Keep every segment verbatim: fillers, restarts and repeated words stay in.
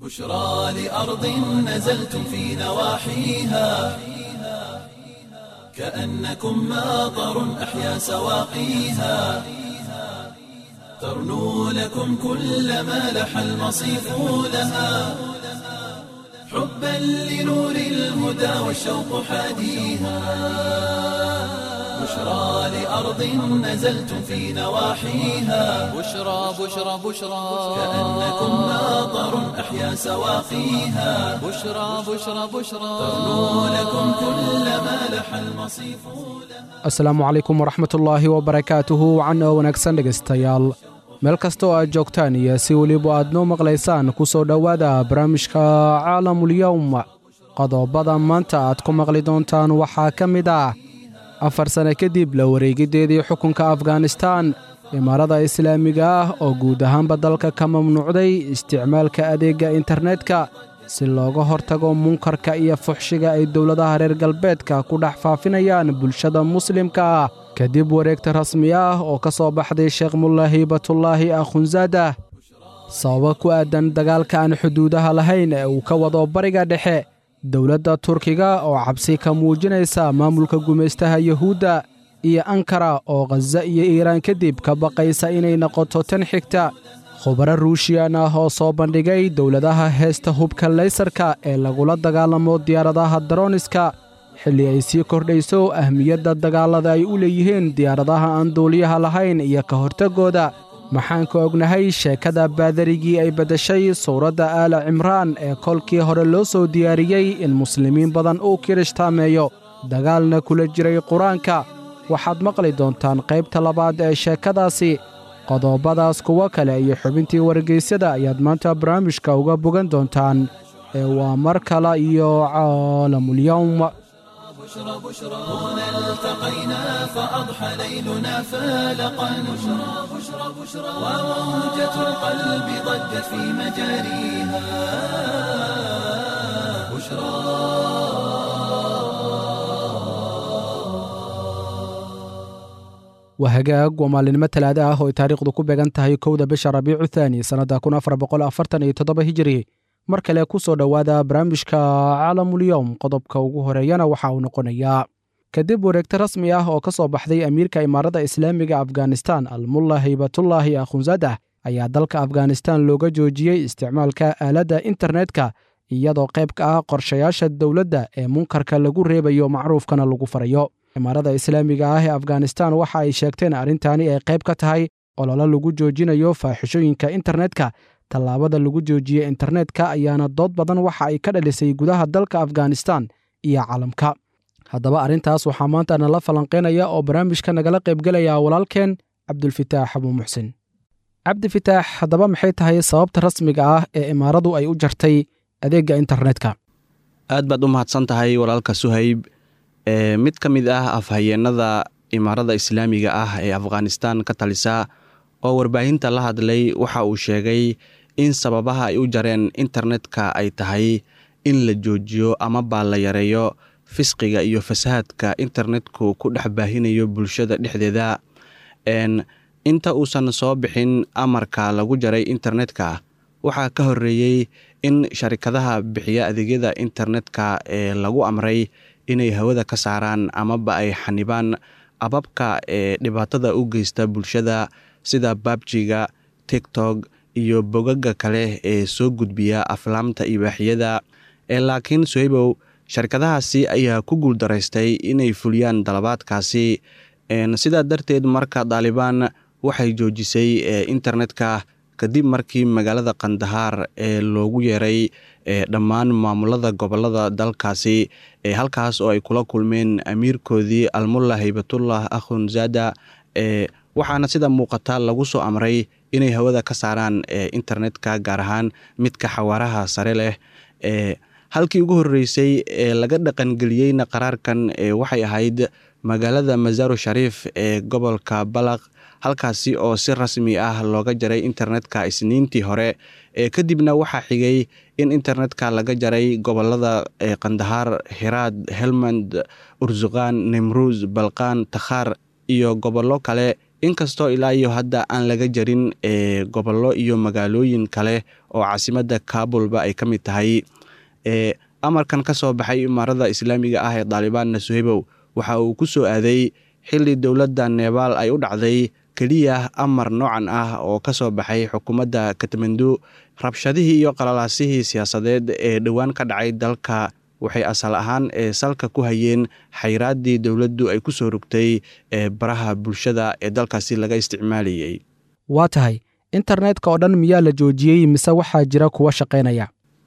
بشرى لأرض نزلتم في نواحيها كأنكم ماطر أحيا سواقيها ترنو لكم كل ما لح المصيف لها حبا لنور الهدى والشوق حاديها بشرى لأرض نزلتم في نواحيها بشرى بشرى بشرى كأنكم ماطر أحيا سواقيها بشرى بشرى بشرى ترنو لكم كل ما لح المصيف لها asalaamu calaykum waraxmatullaahi wabarakaatuhu wacan oo wanaagsan dhegaystayaal meel kastoo aad joogtaan iyo si weliba aad noo maqlaysaan ku soo dhowaada barnaamijka caalamulyowm qodobada maanta aad ku maqli doontaan waxaa ka mid ah afar sane kadib la wareegiddeedii xukunka afghanistaan imaarada islaamiga ah oo guud ahaanba dalka ka mamnuucday isticmaalka adeegga internetka si looga hortago munkarka iyo fuxshiga ay dowladaha reer galbeedka ku dhex faafinayaan bulshada muslimka ah kadib wareegta rasmi ah oo ka soo baxday sheekh mulla hiibatullaahi akhunzaadah sababa ku aadan dagaalka aan xuduudaha lahayn ee uu ka wado bariga dhexe dowladda turkiga oo cabsi ka muujinaysa maamulka gumaystaha yuhuudda iyo ankara oo khaza iyo iiraan kadib ka baqaysa inay noqoto tan xigta khubaro ruushiyan ah oo soo bandhigay dowladaha heesta hubka laysarka ee lagula dagaalamo diyaaradaha daroniska xilli ay sii kordhayso ahmiyadda dagaallada ay u leeyihiin diyaaradaha aan duuliyaha lahayn iyo ka hortaggooda maxaan ka ognahay sheekada baadarigii ay beddeshay suuradda aala cimraan ee kolkii hore loo soo diyaariyey in muslimiin badan uu kirishhtaameeyo dagaalna kula jiray qur-aanka waxaad maqli doontaan qaybta labaad ee sheekadaasi qodobadaas kuwo kale iyo xubintii wargeysyada ayaad maanta barnaamijka uga bogan doontaan ee waa mar kale iyo caalamulyowm بشرى بشرى هنا التقينا فأضحى ليلنا فالقا بشرى بشرى بشرى وموجة القلب ضجت في مجاريها بشرى waa hagaag waa maalinimo talaada ah oo ay taariikhdu ku beegan tahay kowda bisha rabiicu thaani sannadda kun afar boqol afartan iyo toddoba hijiri mar kale ku soo dhowaada barnaamijka caalamulyowm qodobka ugu horeeyana waxa uu noqonayaa kadib wareegto rasmi ah oo ka soo baxday amiirka imaaradda islaamiga afghanistaan almulla hiibatullaahi akhunzaadah ayaa dalka afghanistaan looga joojiyey isticmaalka aaladda internetka iyadoo qayb ka ah qorshayaasha dowladda ee munkarka lagu reebayo macruufkana lagu farayo imaarada islaamiga ah ee afghanistaan waxa ay sheegteen arrintaani ay qayb ka tahay ololo lagu joojinayo faaxishooyinka internetka tallaabada lagu joojiyey internetka ayaana dood badan waxa ay ka dhalisay gudaha dalka afghanistaan iyo caalamka haddaba arrintaas waxaa maanta nala falanqaynaya oo barnaamijka nagala qaybgelaya walaalkeen cabdulfitaax abuu muxsin cabdifitaax haddaba maxay tahay sababta rasmiga ah ee imaaradu ay u jartay adeegga internetka aad baad u mahadsan tahay walaalka suhayb e mid ka mid ah afhayeenada imaarada islaamiga ah ee afghanistaan ka talisa oo warbaahinta la hadlay waxa uu sheegay in sababaha ay u jareen internetka ay tahay in la joojiyo ama baa la yareeyo fisqiga iyo fasahaadka internetku ku dhex baahinayo bulshada dhexdeeda inta uusan soo bixin amarka lagu jaray internetka waxaa ka horreeyey in sharikadaha bixiya adeegyada internetka ee lagu amray inay hawada ka saaraan amaba ay xanibaan ababka ee dhibaatada u geysta bulshada sida babjiga tiktok iyo bogaga kale ee soo gudbiya aflaamta ibaaxiyada ee laakiin sohaybow sharikadahaasi ayaa ku guuldaraystay inay fuliyaan dalabaadkaasi sidaa darteed marka daalibaan waxay joojisay internetka kadib markii magaalada kandahaar ee loogu yeeray dhammaan maamulada gobolada dalkaasi ee halkaas oo ay kula kulmeen amiirkoodii almulla hibatullah akhunzaadah ee waxaana sida muuqata lagu soo amray inay hawada ka saaraan internetka gaar ahaan midka xawaaraha sare leh ee halkii ugu horreysay ee laga dhaqangeliyeyna qaraarkan waxay ahayd magaalada masaaro shariif ee gobolka balaq halkaasi oo si rasmi ah looga jaray internetka isniintii hore ee kadibna waxaa xigay in internetka laga jaray gobolada kandahaar hiraad helmand ursuqaan nimruus balqaan takhaar iyo gobollo kale inkastoo ilaa iyo hadda aan laga jarin e gobollo iyo magaalooyin kale oo caasimadda kaabulba ay ka mid tahay. e amarkan ka soo baxay imaarada islaamiga ah ee daalibaanna suhaybow waxa uu ku soo aaday xilli dowladda nebaal ay u dhacday keliya amar noocan ah oo ka soo baxay xukuumadda katmandu. rabshadihii iyo qalalaasihii siyaasadeed ee dhowaan ka dhacay dalka waxay asal ahaan ee salka ku hayeen xayraaddii dowladdu ay ku soo rogtay ee baraha bulshada ee dalkaasi laga isticmaalayay. waa tahay internetka oo dhan miyaa la joojiyey mise waxaa jira kuwa shaqaynaya?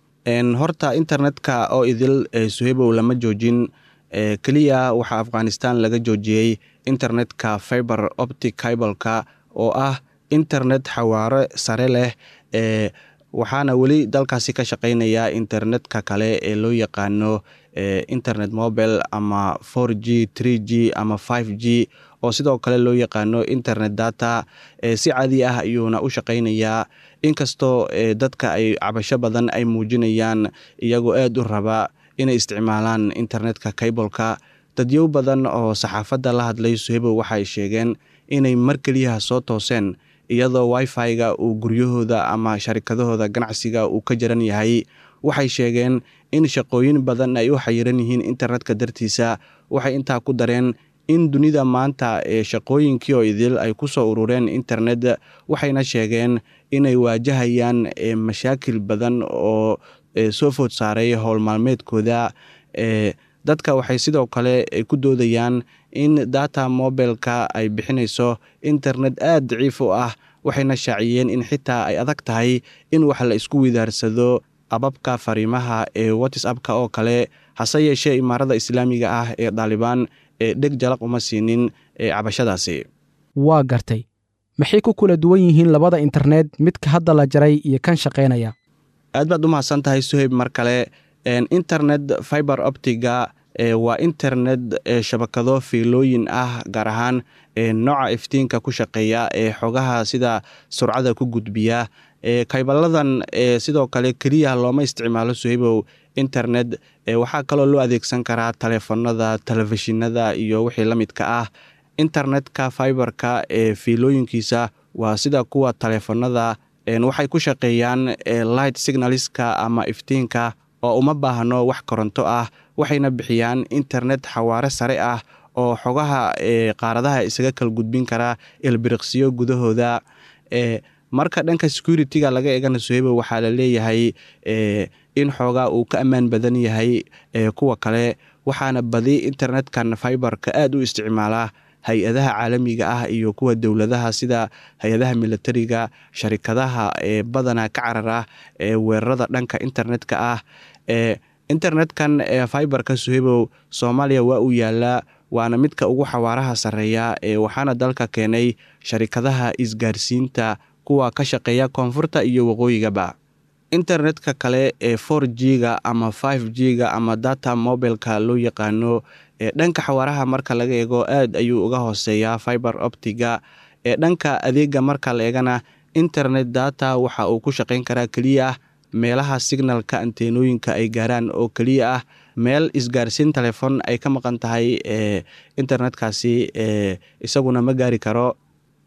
horta internetka oo idil e suhaybow lama joojin. e keliya waxaa afghanistan laga joojiyey internetka fiber optic cableka oo ah internet xawaare sare leh. e waxaana weli dalkaasi ka shaqaynaya internetka kale ee loo yaqaano e internet mobile ama four g three g ama five g oo sidoo kale loo yaqaano internet data. e si caadi ah ayuuna u shaqaynayaa inkastoo e dadka ay cabasho badan ay muujinayaan iyagoo aad u raba inay isticmaalaan internetka cableka. dadyow badan oo saxaafadda la hadlay suhaybow waxay sheegeen inay mar keliyaha soo tooseen iyadoo wifi-ga uu guryahooda ama sharikadahooda ganacsiga uu ka jaran yahay. waxay sheegeen in shaqooyin badan ay u xayiran yihiin internetka dartiisa. waxay intaa ku dareen in dunida maanta ee shaqooyinkii oo idil ay ku soo urureen internet. waxayna sheegeen inay waajahayaan e mashaakil badan oo e soo food saaray howl maalmeedkooda. e dadka waxay sidoo kale ku doodayaan in data mobileka ay bixinayso internet aad daciif u ah. waxayna shaaciyeen in xitaa ay adag tahay in wax la isku widaarsado ababka fariimaha ee whatsappka oo kale. hase yeeshee imaarada islaamiga ah ee daalibaan ee dheg jalaq uma siinin ee cabashadaasi. waa gartay. maxay ku kala duwan yihiin labada internet midka hadda la jaray iyo kan shaqaynaya? aad baad u mahadsan tahay suhayb. mar kale internet fiber optiga e waa internet e shabakado fiilooyin ah gaar ahaan e nooca iftiinka ku shaqeeya ee xogaha sida surcada ku gudbiya. e kaybaladan e sidoo kale keliya looma isticmaalo suhaybow internet. e waxaa kaloo loo adeegsan karaa taleefanada, telefishinada iyo wixii la midka ah. internetka fiberka ee fiilooyinkiisa waa sida kuwa taleefanada. waxay ku shaqeeyaan light signalska ama iftiinka oo uma baahno wax koronto ah. waxayna bixiyaan internet xawaare sare ah oo xogaha e qaaradaha isaga kala gudbin kara ilbiriqsiyo gudahooda. e marka dhanka security-ga laga eegana suhaybow waxaa la leeyahay e in xoogaa uu ka ammaan badan yahay e kuwa kale. waxaana badi internetkan fiberka aad u isticmaala hay-adaha caalamiga ah iyo kuwa dowladaha sida hay-adaha militariga, sharikadaha ee badana ka carar ah ee weerarada dhanka internetka ah. e internetkan ee fiberka suhaybow soomaaliya waa uu yaalaa, waana midka ugu xawaaraha sarreeya. ee waxaana dalka keenay sharikadaha isgaarsiinta kuwa ka shaqeeya koonfurta iyo waqooyigaba. internetka kale ee four g-ga ama five g-ga ama data mobileka loo yaqaano ee dhanka xawaaraha marka laga eego aad ayuu uga hooseeyaa fiber optiga. ee dhanka adeega marka la eegana internet data waxa uu ku shaqayn karaa keliya meelaha signalka anteenooyinka ay gaaraan oo keliya ah. meel isgaarsiin telefon ay ka maqan tahay e internetkaasi e isaguna ma gaari karo.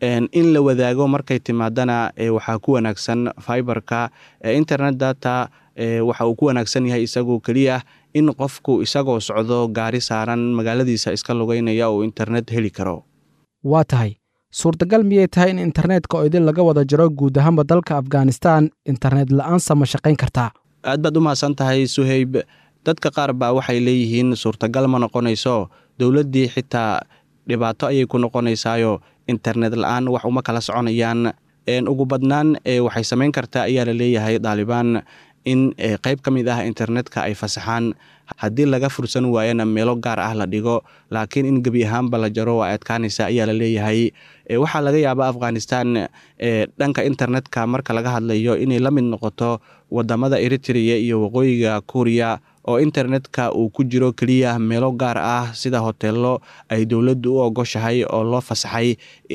in la wadaago markay timaadana e waxaa ku wanaagsan fiberka. e internet data e waxa uu ku wanaagsan yahay isagoo keliya in qofku isagoo socdo gaari saaran magaaladiisa iska lugeynaya uu internet heli karo. waa tahay suurtagal miyay tahay in internetka oo idin laga wada jaro guud ahaanba dalka afghanistan internet la-aansa ma shaqayn kartaa? aad baad u mahadsan tahay suhayb. dadka qaar baa waxay leeyihiin suurtagal ma noqonayso. dowladdii xitaa dhibaato ayay ku noqonaysaayo internet la-aan wax uma kala soconayaan. ugu badnaan e waxay samayn kartaa ayaa la leeyahay daalibaan in qayb ka mid ah internetka ay fasaxaan. haddii laga fursan waayana meelo gaar ah la dhigo, laakiin in gebi ahaanba la jaro waa adkaanaysa ayaa la leeyahay. waxaa laga yaabaa afghanistan dhanka internetka marka laga hadlayo inay la mid noqoto wadamada eritrea iyo waqooyiga kuuriya oo internetka uu ku jiro keliya meelo gaar ah sida hoteelo ay dowladdu u ogoshahay oo loo fasaxay.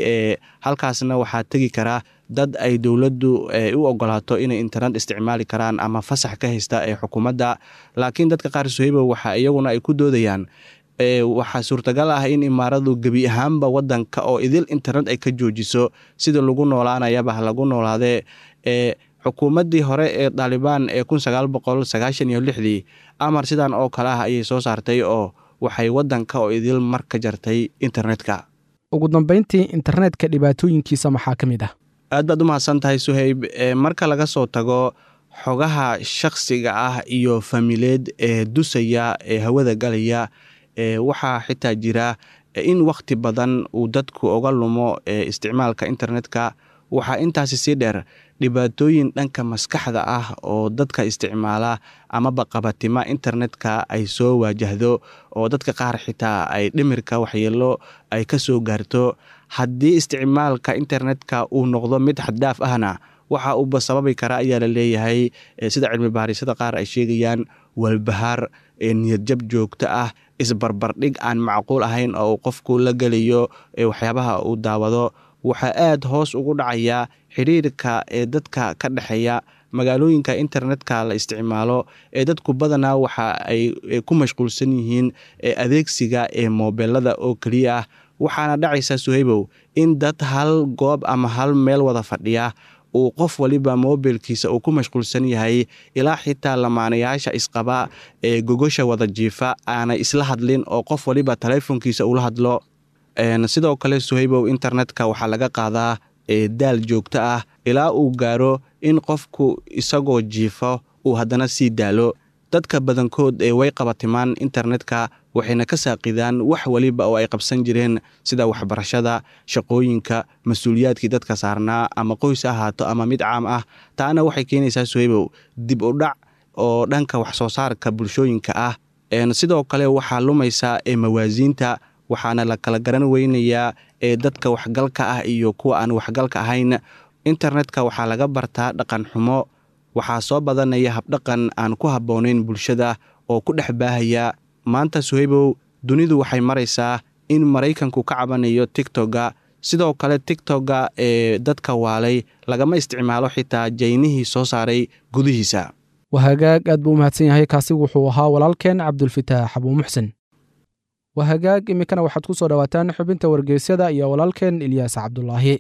halkaasna waxaa tegi kara dad ay dowladdu u ogolaato inay internet isticmaali karaan ama fasax ka haysta ee xukuumadda. laakiin dadka qaar suhaybow waxa iyaguna ay ku doodayaan waxaa suurtagal ah in imaaradu gebi ahaanba wadanka oo idil internet ay ka joojiso sida lagu noolaanayaba lagu noolaadee xukuumaddii hore ee Taliban ee kun sagaal boqol sagaashan iyo lixdii amar sidan oo kale ah ayay soo saartay oo waxay wadanka oo idil mar ka jartay internetka. ugu dambeyntii internetka dhibaatooyinkiisa maxaa ka mid ah? aad baad u mahadsan tahay Suhayb. marka laga soo tago xogaha shakhsiga ah iyo famileed ee dusaya ee hawada galaya, waxaa xitaa jira in waqti badan uu dadku uga lumo isticmaalka internetka. waxaa intaasi sii dheer dhibaatooyin dhanka maskaxda ah oo dadka isticmaala amaba qabatima internetka ay soo waajahdo, oo dadka qaar xitaa ay dhimirka waxyeelo ay ka soo gaarto. haddii isticmaalka internetka uu noqdo mid xaddaaf ahna waxa uu sababi kara ayaa la leeyahay sida cilmi baarisada qaar ay sheegayaan walbahaar, niyadjab joogto ah, isbarbardhig aan macquul ahayn oo qofku la gelayo waxyaabaha uu daawado. waxaa aad hoos ugu dhacaya xiriirka ee dadka ka dhexeeya magaalooyinka internetka la isticmaalo. ee dadku badanaa waxa ay ku mashquulsan yihiin adeegsiga ee moobelada oo keliya ah. waxaana dhacaysa Suhaybow in dad hal goob ama hal meel wada fadhiya uu qof waliba mobilkiisa uu ku mashquulsan yahay, ilaa xitaa lamaanayaasha isqaba ee gogosha wada jiifa aanay isla hadlin oo qof waliba taleefonkiisa ula hadlo. sidoo kale Suhaybow internetka waxaa laga qaadaa daal joogto ah ilaa uu gaaro in qofku isagoo jiifo uu haddana sii daalo. dadka badankood ee way qabatimaan internetka waxayna ka saaqidaan wax waliba oo ay qabsan jireen sida waxbarashada, shaqooyinka, mas-uuliyaadkii dadka saarnaa ama qoys ahaato ama mid caam ah. taana waxay keenaysaa Suhaybow dib u dhac oo dhanka wax soo saarka bulshooyinka ah. sidoo kale waxaa lumaysa ee mawaasiinta, waxaana la kala garan weynayaa ee dadka waxgalka ah iyo kuwa aan waxgalka ahayn. internetka waxaa laga bartaa dhaqan xumo, waxaa soo badanaya habdhaqan aan ku habboonayn bulshada oo ku dhex baahaya. maanta Suhaybow dunidu waxay maraysaa in Maraykanku ka cabanayo TikTok-ga. sidoo kale TikTok-ga ee dadka waalay lagama isticmaalo xitaa jaynihii soo saaray gudihiisa. wahagaag aad buu mahadsan yahay. kaasi wuxuu ahaa walaalkeen Cabdulfataax Abu Muxsin. wahagaag iminkana waxaad ku soo dhawaataan xubinta wargeysyada iyo walaalkeen Ilyaas Cabdulaahi.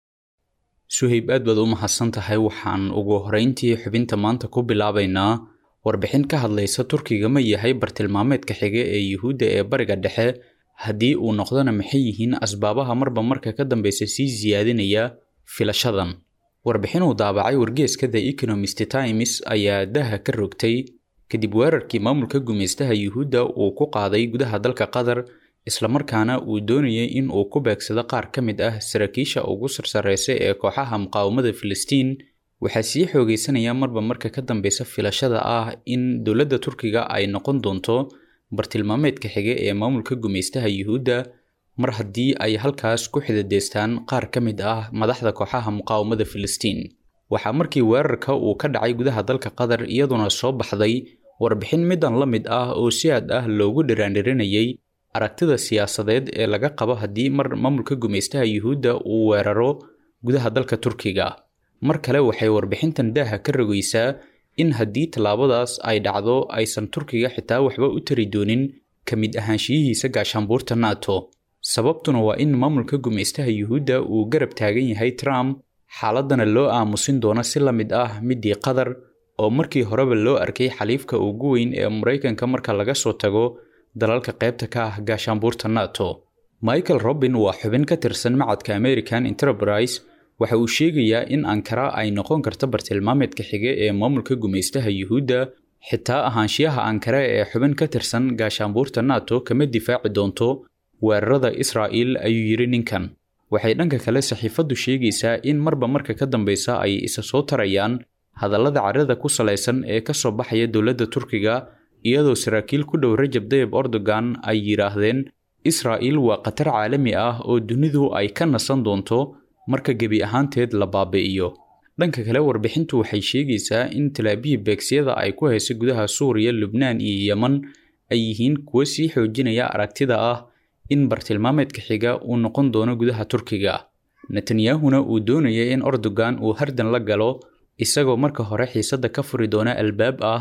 Suhayb aad baad u mahadsan tahay. waxaan ugu horeyntii xubinta maanta ku bilaabaynaa warbixin ka hadlaysa Turkiga ma yahay bartilmaameedka xige ee Yuhuudda ee bariga dhexe, haddii uu noqdona maxay yihiin asbaabaha marba marka ka dambeysa sii siyaadinaya filashadan. warbixin uu daabacay wargeyska The Economist Times ayaa daha ka rogtay kadib weerarkii maamulka gumeystaha Yuhuudda uu ku qaaday gudaha dalka Qatar, isla markaana uu doonayay in uu ku beegsado qaar ka mid ah saraakiisha ugu sarsareysa ee kooxaha muqaawamada Filistiin. waxaa sii xoogeysanaya marba marka ka dambeysa filashada ah in dowladda Turkiga ay noqon doonto bartilmaameedka xige ee maamulka gumeystaha Yuhuudda mar haddii ay halkaas ku xidideystaan qaar ka mid ah madaxda kooxaha muqaawamada Filistiin. waxaa markii weerarka uu ka dhacay gudaha dalka Qatar iyaduna soo baxday warbixin midan la mid ah oo si aad ah loogu dhiraandhirinayay aragtida siyaasadeed ee laga qabo haddii mar maamulka gumeystaha Yuhuudda uu weeraro gudaha dalka Turkiga. mar kale waxay warbixintan daaha ka rogaysaa in haddii tallaabadaas ay dhacdo aysan Turkiga xitaa waxba u tari doonin ka mid ahaanshiyihiisa gaashaanbuurta NATO. sababtuna waa in maamulka gumeystaha Yuhuudda uu garab taagan yahay Trump, xaaladana loo aamusin doono si la mid ah midii Qatar oo markii horeba loo arkay xaliifka ugu weyn ee Mareykanka marka laga soo tago dalalka qaybta ka ah gaashaanbuurta NATO. Michael Robin waa xubin ka tirsan macadka American Enterprise. waxa uu sheegayaa in Ankara ay noqon karto bartilmaameedka xige ee maamulka gumeystaha Yuhuudda, xitaa ahaanshiyaha Ankara ee xubin ka tirsan gaashaanbuurta NATO kama difaaci doonto weerarada Israa'iil, ayuu yiri ninkan. waxay dhanka kale saxiifadu sheegaysaa in marba marka ka dambeysa ay isa soo tarayaan hadallada carada ku saleysan ee ka soo baxaya dowladda Turkiga, iyadoo saraakiil ku dhow Rajab Tayyip Erdogan ay yiraahdeen Israa'iil waa qatar caalami ah oo dunidu ay ka nasan doonto marka gebi ahaanteed la baabi'iyo. dhanka kale warbixintu waxay sheegaysaa in talaabiib beegsiyada ay ku hayso gudaha Suuriya, Lubnaan iyo Yemen ay yihiin kuwo sii xoojinaya aragtida ah in bartilmaameedka xiga uu noqon doono gudaha Turkiga. Netanyahuna uu doonaya in Erdogan uu hardan la galo, isagoo marka hore xiisada ka furi doona albaab ah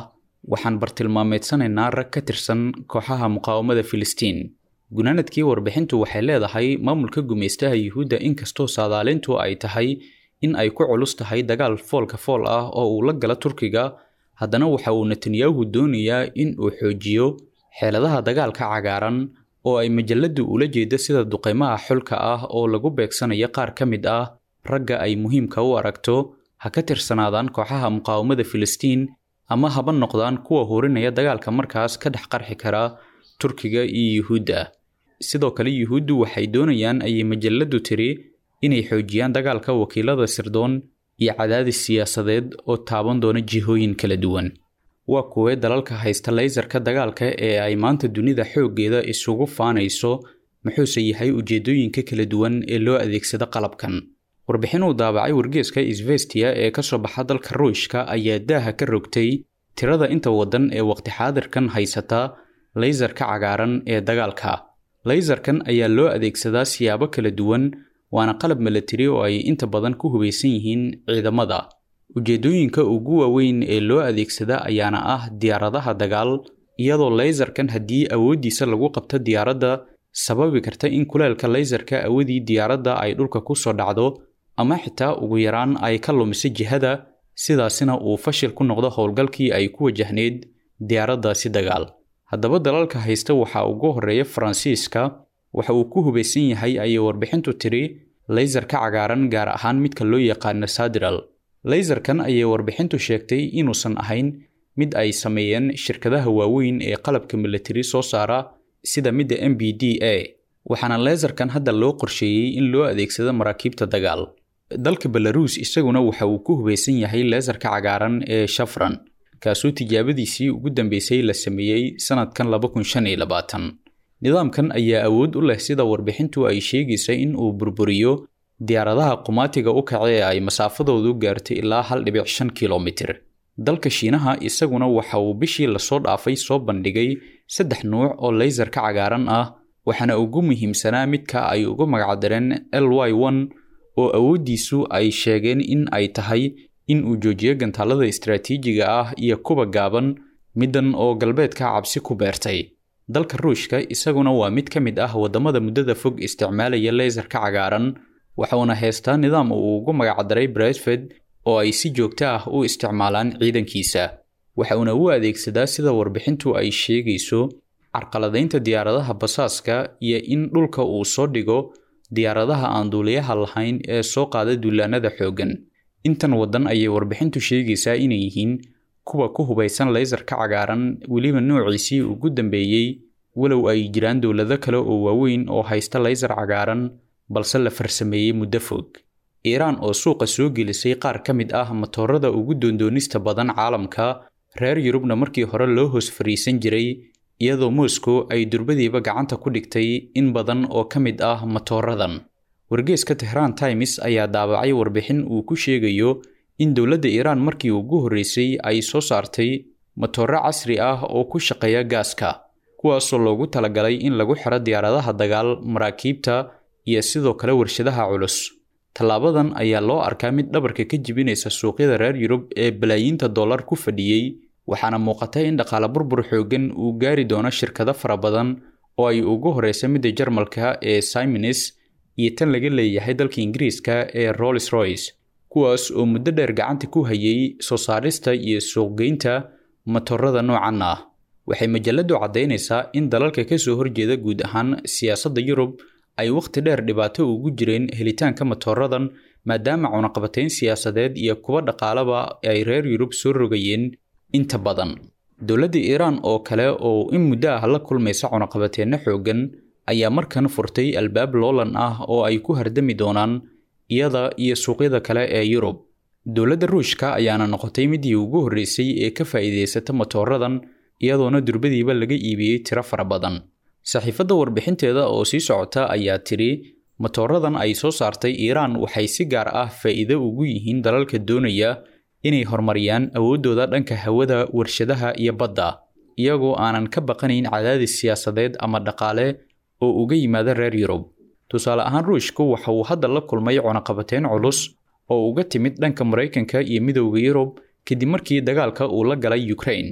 waxaan bartilmaameedsanaynaa rag ka tirsan kooxaha muqaawamada Filistiin. gunaanadkii warbixintu waxay leedahay maamulka gumeystaha Yuhuudda inkastoo saadaalintu ay tahay in ay ku culus tahay dagaal foolka fool ah oo uu la gala Turkiga, haddana waxa uu Netanyahu doonayaa in uu xoojiyo xeeladaha dagaalka cagaaran oo ay majaladu ula jeedo sida duqeymaha xulka ah oo lagu beegsanayo qaar ka mid ah ragga ay muhiimka u aragto, ha ka tirsanaadaan kooxaha muqaawamada Filistiin ama haba noqdaan kuwa hurinaya dagaalka markaas ka dhex qarxi kara Turkiga iyo Yuhuudda. sidoo kale Yuhuuddu waxay doonayaan ay majaladu tiri inay xoojiyaan dagaalka wakiilada sirdoon iyo cadaadis siyaasadeed oo taaban doona jihooyin kala duwan. waa kuwee dalalka haysta laysarka dagaalka ee ay maanta dunida xooggeeda isugu faanayso, muxuuse yahay ujeedooyinka kala duwan ee loo adeegsado qalabkan. warbixin uu daabacay wargeyska Izvestia ee ka soo baxa dalka Ruushka ayaa daaha ka rogtay tirada inta wadan ee waqti xaadirkan haysata laysarka cagaaran ee dagaalka. laysarkan ayaa loo adeegsadaa siyaabo kala duwan, waana qalab milatari oo ay inta badan ku hubeysan yihiin ciidamada. ujeedooyinka ugu waaweyn ee loo adeegsada ayaana ah diyaaradaha dagaal, iyadoo laysarkan haddii awoodiisa lagu qabto diyaaradda sababi karta in kuleelka laysarka awoodii diyaaradda ay dhulka ku soo dhacdo ama xitaa ugu yaraan ay ka lumiso jihada, sidaasina uu fashil ku noqdo howlgalkii ay ku wajahneyd diyaaraddaasi dagaal. haddaba dalalka haysta waxaa ugu horeeya Faransiiska, waxa uu ku hubeysan yahay ayay warbixintu tiri laysarka cagaaran, gaar ahaan midka loo yaqaano Sadral. laysarkan ayay warbixintu sheegtay inuusan ahayn mid ay sameeyeen shirkadaha waaweyn ee qalabka military soo saara sida midda M B D A, waxaana laysarkan hadda loo qorsheeyey in loo adeegsado maraakiibta dagaal. dalka Belarus isaguna waxa uu ku hubeysan yahay laysarka cagaaran ee Shafran, kaasoo tijaabadiisii ugu dambeysay la sameeyey sanadkan laba kun shan iyo labaatan. nidaamkan ayaa awood u leh sida warbixintu ay sheegaysay in uu burburiyo diyaaradaha qumaatiga u kacay ee ay masaafadoodu gaartay ilaa hal dhibic shan kiiloomitir. dalka Shiinaha isaguna waxa uu bishii la soo dhaafay soo bandhigay saddex nuuc oo laysarka cagaaran ah, waxaana ugu muhiimsanaa midka ay ugu magacdareen L Y one oo awoodiisu ay sheegeen in ay tahay in uu joojiyo gantaalada istiraatiijiga ah iyo kuba gaaban, middan oo galbeedka cabsi ku beertay. dalka Ruushka isaguna waa mid ka mid ah wadamada muddada fog isticmaalaya laysarka cagaaran, waxaana haystaa nidaam uu ugu magacdaray Brasfed oo ay si joogto ah u isticmaalaan ciidankiisa. waxaana uu adeegsadaa sida warbixintu ay sheegayso carqaladaynta diyaaradaha basaaska iyo in dhulka uu soo dhigo diyaaradaha aan duuliyaha lahayn ee soo qaada duulaanada xoogan. intan wadan ayay warbixintu sheegaysaa inay yihiin kuwa ku hubeysan laysarka cagaaran, weliba noociisii ugu dambeeyey, walow ay jiraan dowlado kale oo waaweyn oo haysta laysar cagaaran balse la farsameeyey muddo fog. Iiraan oo suuqa soo gelisay qaar ka mid ah matoorada ugu doondoonista badan caalamka, reer Yurubna markii hore loo hoos fariisan jiray, iyadoo Moscow ay durbadiiba gacanta ku dhigtay in badan oo ka mid ah matooradan. wargeyska Tehran Times ayaa daabacay warbixin uu ku sheegayo in dowladda Iiraan markii ugu horeysay ay soo saartay matooro casri ah oo ku shaqeeya gaaska, kuwaasoo loogu talagalay in lagu xiro diyaaradaha dagaal, maraakiibta iyo sidoo kale warshadaha culus. tallaabadan ayaa loo arkaa mid dhabarka ka jibinaysa suuqyada reer Yurub ee balaayiinta dollar ku fadhiyey, waxaana muuqata in dhaqaale burbur xoogan uu gaari doono shirkado fara badan oo ay ugu horeysa midda Jarmalka ee Siemens iyo tan laga leeyahay dalka Ingiriiska ee Rolls-Royce, kuwaas oo muddo dheer gacanta ku hayay soo saarista iyo suuqgeynta matoorada noocan ah. waxay majaladu cadeynaysaa in dalalka ka soo horjeeda guud ahaan siyaasadda Yurub ay waqti dheer dhibaato ugu jireen helitaanka matooradan, maadaama cunaqabateyn siyaasadeed iyo kuwa dhaqaalaba ay reer Yurub soo rogayeen inta badan. dowladda Iiraan oo kale oo in muddo ah la kulmaysa cunaqabateena xoogan ayaa markan furtay albaab loolan ah oo ay ku hardami doonaan iyada iyo suuqyada kale ee Yurub. dowladda Ruushka ayaana noqotay midii ugu horeysay ee ka faa'iideysata matooradan, iyadoona durbadiiba laga iibiyey tiro fara badan. saxiifadda warbixinteeda oo sii socota ayaa tiri matooradan ay soo saartay Iiraan waxay si gaar ah faa'iido ugu yihiin dalalka doonaya inay horumariyaan awoodooda dhanka hawada, warshadaha iyo badda, iyagoo aanan ka baqanayn cadaadis siyaasadeed ama dhaqaale oo uga yimaada reer Yurub. tusaale ahaan Ruushku waxa uu hadda la kulmay cunaqabateyn culus oo uga timid dhanka Mareykanka iyo midowga Yurub kadib markii dagaalka uu la galay Ukraine.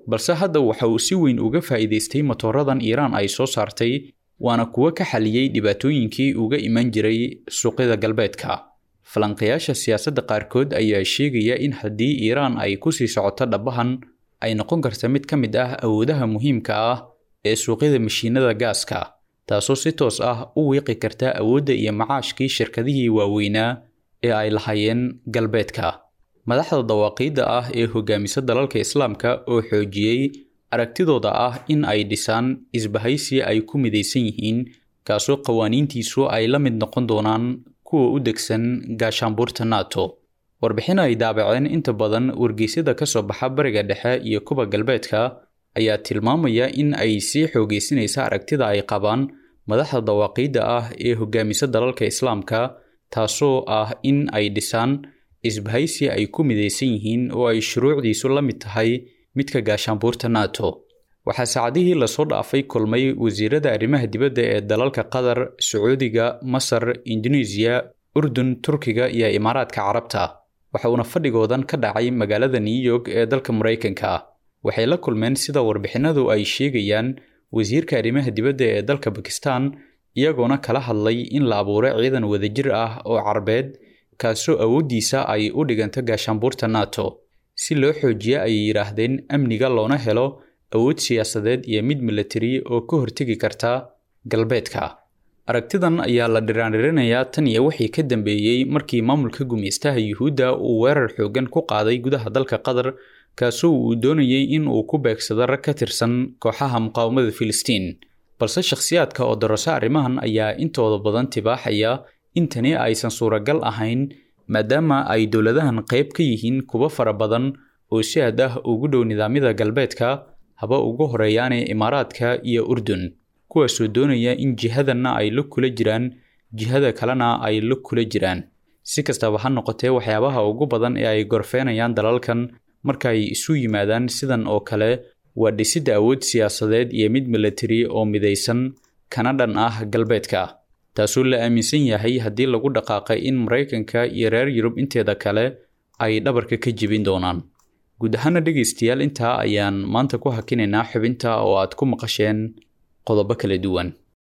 balse hadda waxa uu si weyn uga faa'iidaystay matooradan Iiraan ay soo saartay, waana kuwa ka xaliyay dhibaatooyinkii uga iman jiray suuqyada galbeedka. Falanqayaasha siyaasadda qaarkood ayaa sheegaya in haddii Iiraan ay ku sii socoto dhabahan, ay noqon karta mid ka mid ah awoodaha muhiimka ah ee suuqyada mashiinada gaaska, taasoo si toos ah u wiiqi karta awoodda iyo macaashkii shirkadihii waaweynaa ee ay lahaayeen galbeedka. Madaxda dawaaqiidda ah ee hogaamisa dalalka Islaamka oo xoojiyey aragtidooda ah in ay dhisaan isbahaysi ay ku midaysan yihiin, kaasoo qawaaniintiisu ay la mid noqon doonaan kuwa u degsan gaashaanbuurta NATO. Warbixin ay daabaceen inta badan wargeysyada ka soo baxa Bariga Dhexe iyo kuwa galbeedka ayaa tilmaamaya in ay sii xoogeysanaysa aragtida ay qabaan madaxda dawaaqiidda ah ee hogaamisa dalalka Islaamka, taasoo ah in ay dhisaan isbahaysi ay ku midaysan yihiin oo ay shuruucdiisu la mid tahay midka gaashaanbuurta NATO. Waxaa saacadihii lasoo dhaafay kulmay wasiirada arrimaha dibadda ee dalalka Qatar, Sacuudiga, Masar, Indonesia, Urdun, Turkiga iyo Imaaraadka Carabta. waxa uuna fadhigoodan ka dhacay magaalada New York ee dalka Mareykanka. Waxay la kulmeen sida warbixinadu ay sheegayaan wasiirka arrimaha dibadda ee dalka Pakistan, iyagoona kala hadlay in la abuuro ciidan wadajir ah oo Carabeed kaasoo awoodiisa ay u dhiganto gaashaanbuurta NATO si loo xoojiyo ay yiraahdeen amniga loona helo awood siyaasadeed iyo mid military oo ka hortagi karta galbeedka. Aragtidan ayaa la dhiraandirinayaa tan iyo wixii ka dambeeyay markii maamulka gumeystaha Yuhuudda uu weerar xoogan ku qaaday gudaha dalka Qatar, kaasoo uu doonayay in uu ku beegsado rag ka tirsan kooxaha muqaawamada Filistiin. Balse shakhsiyaadka oo darasa arrimahan ayaa intooda badan tibaaxaya in tani aysan suuragal ahayn, maadaama ay dowladahan qayb ka yihiin kuwa fara badan oo si aad ah ugu dhow nidaamyada galbeedka, haba ugu horeeyaane Imaaraadka iyo Urdun, kuwaasoo doonaya in jihadanna ay la kula jiraan, jihada kalena ay la kula jiraan. Si kastaba ha noqotee, waxyaabaha ugu badan ee ay gorfeenayaan dalalkan marka ay isu yimaadaan sidan oo kale waa dhisidda awood siyaasadeed iyo mid military oo midaysan kana dhan ah galbeedka, taasoo la aaminsan yahay haddii lagu dhaqaaqay in Mareykanka iyo reer Yurub inteeda kale ay dhabarka ka jebin doonaan. Guud ahaan dhegeystayaal, intaa ayaan maanta ku hakinaynaa xubinta oo aad ku maqasheen qodobo kala duwan.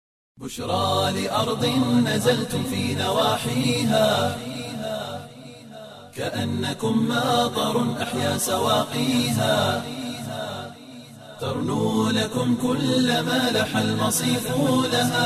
بشرى لأرض نزلتم في نواحيها كأنكم ماطر أحيا سواقيها ترنو لكم كل ما لح المصيف لها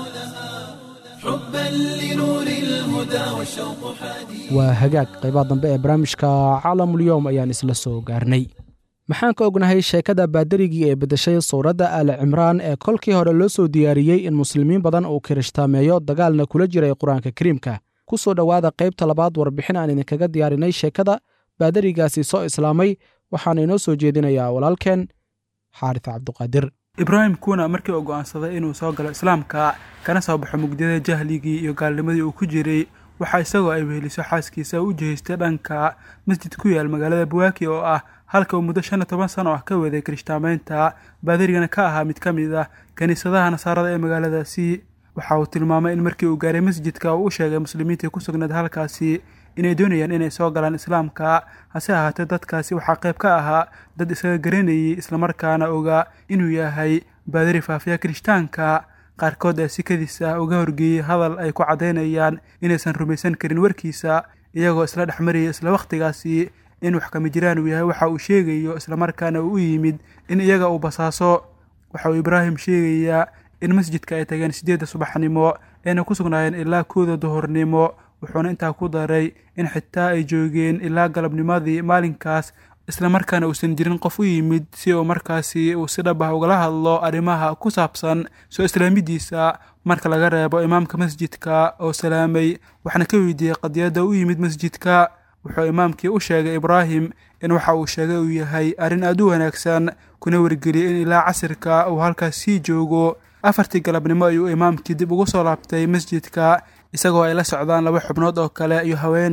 حبا لنور الهدى والشوق حديث. waa hagaag qaybaha dambe ee barnaamijka caalamulyoom ayaan isla soo gaarnay. maxaan ka ognahay sheekada baadarigii ee beddeshay suuradda aali cimraan ee kolkii hore loo soo diyaariyey in muslimiin badan uu kirishhtaameeyo dagaalna kula jiray qur-aanka kariimka? ku soo dhowaada qaybta labaad warbixin aan idinkaga diyaarinay sheekada baadarigaasi soo islaamay, waxaana inoo soo jeedinayaa walaalkeen xaaris cabduqaadir. ibraahim kuna markii uu go'aansaday inuu soo galo islaamka kana soo baxo mugdiyada jahligii iyo gaalnimadii uu ku jiray, waxaa isagoo ay weheliso xaaskiisa u jihaystay dhanka masjid ku yaal magaalada Buwaaki oo ah halka uu muddo shan iyo toban sano ah ka waday kirishtaamaynta, baadarigana ka ahaa mid ka mid ah kaniisadaha nasaarada ee magaaladaasi. waxa uu tilmaamay in markii uu gaaray masjidka uu u sheegay muslimiintii ku sugnayd halkaasi inay doonayaan inay soo galaan islaamka, hase ahaatee dadkaasi waxaa qayb ka ahaa dad isaga garanayay islamarkaana ogaa inuu yahay baadari faafiya kirishtaanka. qaarkood ee sikadiisa uga horgeeyey hadal ay ku caddaynayaan inaysan rumaysan karin warkiisa, iyagoo isla dhexmariyay isla wakhtigaasi in wax kama jiraan uu yahay waxa uu sheegayo, islamarkaana uu u yimid in iyaga uu basaaso. waxa uu ibraahim sheegayaa in masjidka ay tageen sideedda subaxnimo ayna ku sugnaayeen ilaa kooda duhurnimo, wuxuuna intaa ku daray in xitaa ay joogeen ilaa galabnimadii maalinkaas, islamarkaana uusan jirin qof u yimid si uu markaasi uu si dhab ah ugala hadlo arrimaha ku saabsan soo islaamidiisa, marka laga reebo imaamka masjidka oo salaamay waxna ka weydiiyey qadiyadda u yimid masjidka. wuxuu imaamkii u sheegay ibraahim in waxa uu sheegay uu yahay arrin aad u wanaagsan, kuna wargeliyey in ilaa casirka uu halkaas sii joogo. afartii galabnimo ayuu imaamkii dib ugu soo laabtay masjidka isagoo ay la socdaan laba xubnood oo kale iyo haweeney,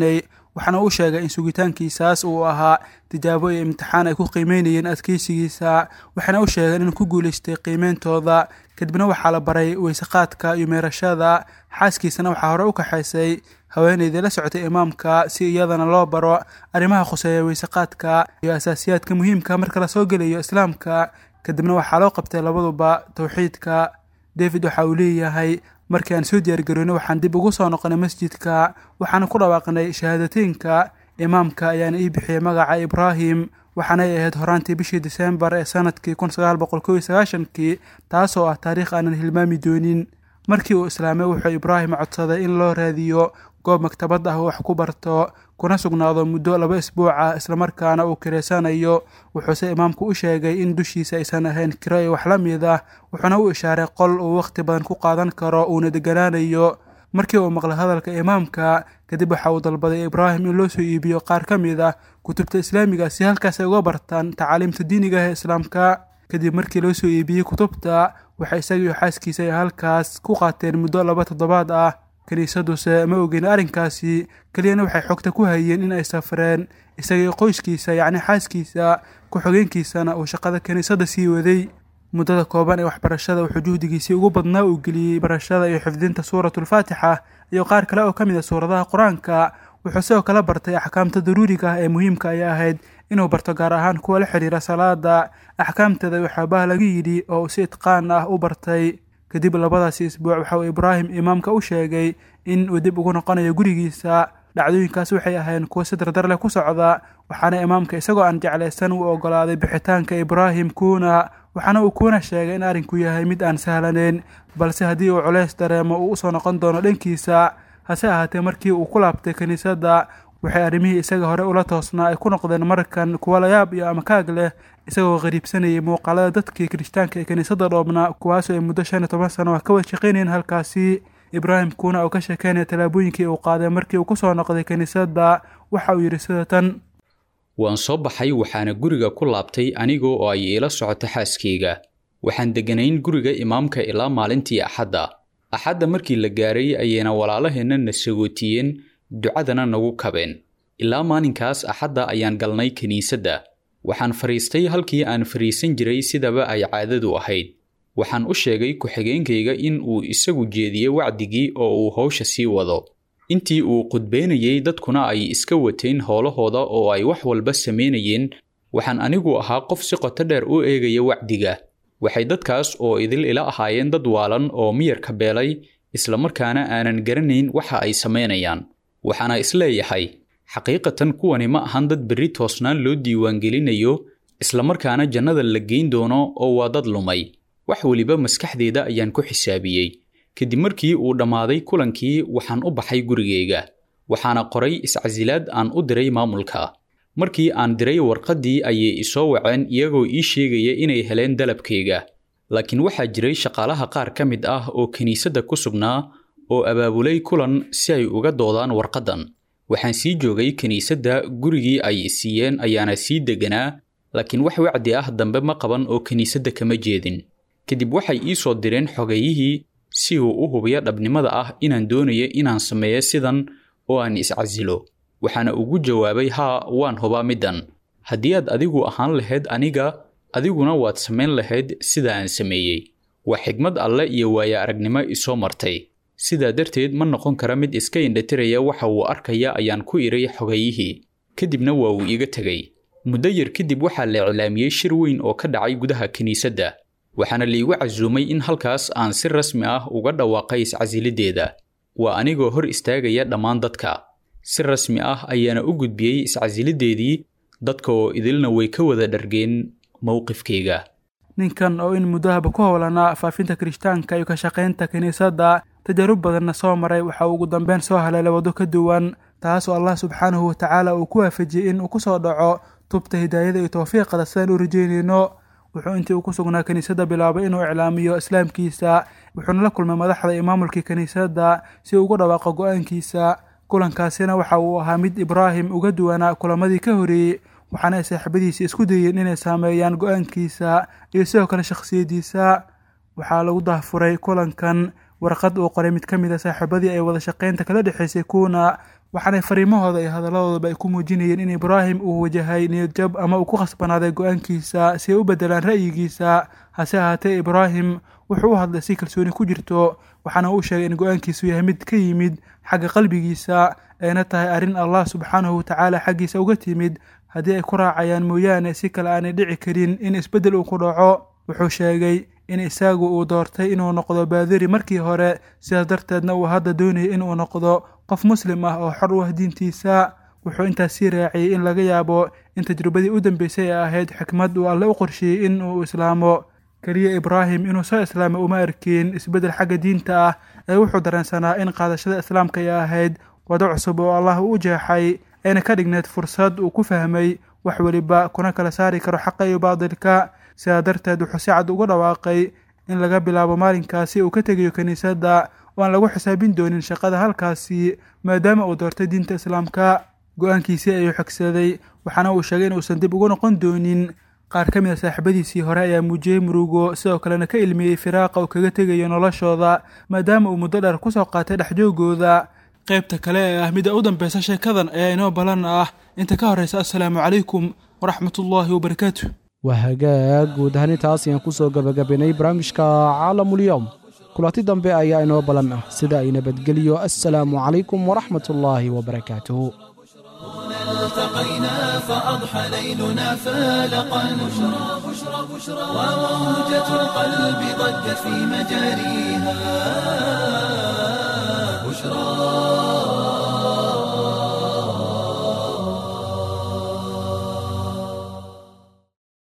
waxaana uu sheegay in sugitaankiisaas uu ahaa tijaabo iyo imtixaan ay ku qiimeynayeen adkeysigiisa waxaana uu sheegay inuu ku guulaystay qiimeyntooda kadibna waxaa la baray weysaqaadka iyo meerashada xaaskiisana waxaa hore u kaxaysay haweeneydii la socotay imaamka si iyadana loo baro arrimaha khuseeya weysaqaadka iyo asaasiyaadka muhiimka marka la soo gelayo islaamka kadibna waxaa loo qabtay labaduba tawxiidka david waxa uu leeyahay markii aan soo diyaargaroonay waxaan dib ugu soo noqonay masjidka waxaana ku dhawaaqnay shahaadateynka imaamka ayaana ii bixiyey magaca ibraahim waxaanay ahayd horaantii bishii diseembar ee sanadkii kun sagaal boqol kow iyo sagaashankii taasoo ah taariikh aanan hilmaami doonin markii uu islaamay wuxuu ibraahim codsaday in loo raadiyo goob maktabad ah oo wax ku barto kuna sugnaado muddo laba isbuuc ah islamarkaana uu kireysanayo wuxuuse imaamku u sheegay in dushiisa aysan ahayn kiro iyo wax la mid ah wuxuuna u ishaaray qol uu wakhti badan ku qaadan karo uuna deganaanayo markii uu maqlay hadalka imaamka kadib waxa uu dalbaday ibraahim in loo soo iibiyo qaar ka mid ah kutubta islaamiga si halkaas ay uga bartaan tacaaliimta diiniga ah ee islaamka kadib markii loo soo iibiyey kutubta waxay isaga iyo xaaskiisa ay halkaas ku qaateen muddo laba toddobaad ah kiniisaduse ma ogeyn arrinkaasi keliyana waxay xogta ku hayeen in ay safreen isagii qoyskiisa yacni xaaskiisa ku-xogeenkiisana uu shaqada kiniisadda sii waday muddada kooban ee waxbarashada wuxuu juhdigiisii ugu badnaa uu geliyey barashada iyo xifdinta suuratulfaatixa iyo qaar kale oo ka mid a suuradaha qur-aanka wuxuu sidoo kale bartay axkaamta daruuriga ah ee muhiimka ay ahayd inuu barto gaar ahaan kuwa la xidhiira salaada axkaamteeda waxaabah laga yidhi oo uu si itqaan ah u bartay kadib labadaasi isbuuc waxa uu ibraahim imaamka u sheegay in uu dib ugu noqonayo gurigiisa dhacdooyinkaas waxay ahayn kuwo si dardar leh ku socda waxaana imaamka isagoo aan jeclaysan uu oggolaaday bixitaanka ibraahim kuuna waxaana uu kuuna sheegay in arrinku yahay mid aan sahlanayn balse haddii uu culays dareemo uu usoo noqon doono dhankiisa hase ahaatee markii uu ku laabtay kiniisadda waxay arrimihii isaga hore ula toosnaa ay ku noqdeen markan kuwa layaab iyo amakaag leh isagoo qariibsanayay muuqaalada dadkii kirishtaanka ee kiniisadda dhoobnaa kuwaasoo ay muddo shan iyo toban sano ah ka wada shaqaynayeen halkaasi ibraahim kuuna oo ka sheekeynaya tallaabooyinkii uu qaaday markii uu ku soo noqday kiniisadda waxa uu yidhi sida tan waan soo baxay waxaana guriga ku laabtay anigoo oo ay iila socoto xaaskayga waxaan degganayn guriga imaamka ilaa maalintii axadda axadda markii la gaaray ayayna walaalaheenna na sagootiyeen ducadana nagu kabeen ilaa maalinkaas axadda ayaan galnay kiniisadda waxaan fadhiistay halkii aan fadhiisan jiray sidaba ay caadadu ahayd waxaan u sheegay ku-xigeenkayga in uu isagu jeediyey wacdigii oo uu hawsha sii wado intii uu qudbeynayay dadkuna ay iska wateen howlahooda oo ay wax walba samaynayeen waxaan anigu ahaa qof si qoto dheer u eegaya wacdiga waxay dadkaas oo idil ila ahaayeen dad waalan oo miyarka beelay islamarkaana aanan garanayn waxa ay samaynayaan waxaana isleeyahay xaqiiqatan kuwani ma ahan dad berri toosnaan loo diiwaangelinayo islamarkaana jannada la geyn doono oo waa dad lumay wax weliba maskaxdeeda ayaan ku xisaabiyey kadib markii uu dhammaaday kulankii waxaan u baxay gurigayga waxaana qoray iscasilaad aan u diray maamulka markii aan diray warqaddii ayay isoo waceen iyagoo ii sheegaya inay heleen dalabkayga laakiin waxaa jiray shaqaalaha qaar ka mid ah oo kiniisadda ku sugnaa oo abaabulay kulan si ay uga doodaan warqaddan waxaan sii joogay kiniisadda gurigii ay siiyeen ayaana sii deganaa laakiin wax wacdi ah dambe ma qaban oo kiniisadda kama jeedin kadib waxay ii soo direen xogayihii si uu u hubiyo dhabnimada ah inaan doonayo inaan sameeyo sidan oo aan iscasilo waxaana ugu jawaabay haa waan hubaa middan haddii aad adigu ahaan lahayd aniga adiguna waad samayn lahayd sida aan sameeyey waa xigmad alle iyo waaya aragnimo isoo martay sidaa darteed ma noqon kara mid iska indhatiraya waxa uu arkaya ayaan ku iray xogayihii kadibna waa uu iga tegey muddo yar kadib waxaa la iclaamiyey shir weyn oo ka dhacay gudaha kiniisadda waxaana liigu casuumay in halkaas aan si rasmi ah uga dhawaaqay iscasilideeda waa anigoo hor istaagaya dhammaan dadka si rasmi ah ayaana u gudbiyey iscasilideedii dadka oo idilna way ka wada dhargeen mowqifkayga ninkan oo in muddahaba ku howlanaa faafinta kirishtaanka iyo ka shaqaynta kiniisadda tajaarub badanna soo maray waxa uu ugu dambeyn soo haleelay waddo ka duwan taas oo allah subxaanahu watacaala uu ku waafajiyey in uu ku soo dhaco tubta hidaayada iyo tawfiiqada sidaan u rajaynayno wuxuu intii uu ku sugnaa kiniisadda bilaabay inuu iclaamiyo islaamkiisa wuxuuna la kulmay madaxda iyo maamulkii kiniisadda si uu ugu dhawaaqo go-aankiisa kulankaasina waxa uu ahaa mid ibraahim uga duwanaa kulamadii ka horeeyey waxaana ay saaxiibadiisii isku dayeen inay saameeyaan go-aankiisa iyo sidoo kale shakhsiyaddiisa waxaa lagu dahfuray kulankan warqad uu qoray mid ka mid a saaxiibadii ay wada shaqaynta kala dhexaysay kuuna waxaanay fariimahooda iyo hadalladoodaba ay ku muujinayeen in ibraahim uu wajahay niyadjab ama uu ku khasbanaaday go-aankiisa si ay u beddelaan ra'yigiisa. hase ahaatee ibraahim wuxuu u hadlay si kalsooni ku jirto, waxaana uu sheegay in go-aankiisu yahay mid ka yimid xagga qalbigiisa, ayna tahay arrin allah subxaanahu watacaala xaggiisa uga timid. haddii ay ku raacayaan mooyaane si kale aanay dhici karin in isbeddel uu ku dhaco. wuxuu sheegay in isagu uu doortay inuu noqdo baadiri markii hore, sidaas darteedna uu hadda doonayay inuu noqdo qof muslim ah oo xor u ah diintiisa. wuxuu intaas sii raaciyey in laga yaabo in tajrubadii u dambeysay ay ahayd xikmad uu alle u qorsheeyey in uu islaamo. keliya ibraahim inuu soo islaamay uma arkin isbeddel xagga diinta ah, ee wuxuu dareensanaa in qaadashada islaamka ay ahayd wado cusub oo allah uu u jeexay, ayna ka dhigneed fursad uu ku fahmay wax weliba kuna kala saari karo xaqa iyo baadilka. sidaa darteed wuxuu si cad uga dhawaaqay in laga bilaabo maalinkaasi uu ka tegayo kiniisadda oo aan lagu xisaabin doonin shaqada halkaasi, maadaama uu doortay diinta islaamka. go-aankiisii ayuu xigsaday, waxaana uu sheegay inuusan dib ugu noqon doonin. qaar ka mid a saaxiibadiisii hore ayaa muujiyey murugo, sidoo kalena ka ilmiyey firaaqa uu kaga tegayo noloshooda maadaama uu muddo dheer ku soo qaatay dhexjoogooda. qaybta kale ee ah midda u dambeysa sheekadan ayaa inoo balan ah. inta ka horreysa assalaamu calaykum waraxmatullaahi wabarakaatu. waa hagaag guud ahaan intaas ayaan ku soo gabagabaynay barnaamijka caalamulyoom. kulanti dambe ayaa inoo balan ah, sida ay nabadgeliyo. assalaamu calaykum waraxmatullaahi wabarakaatuhu. التقينا فأضحى ليلنا فالقا بشرى بشرى بشرى وموجة القلب ضجت في مجاريها.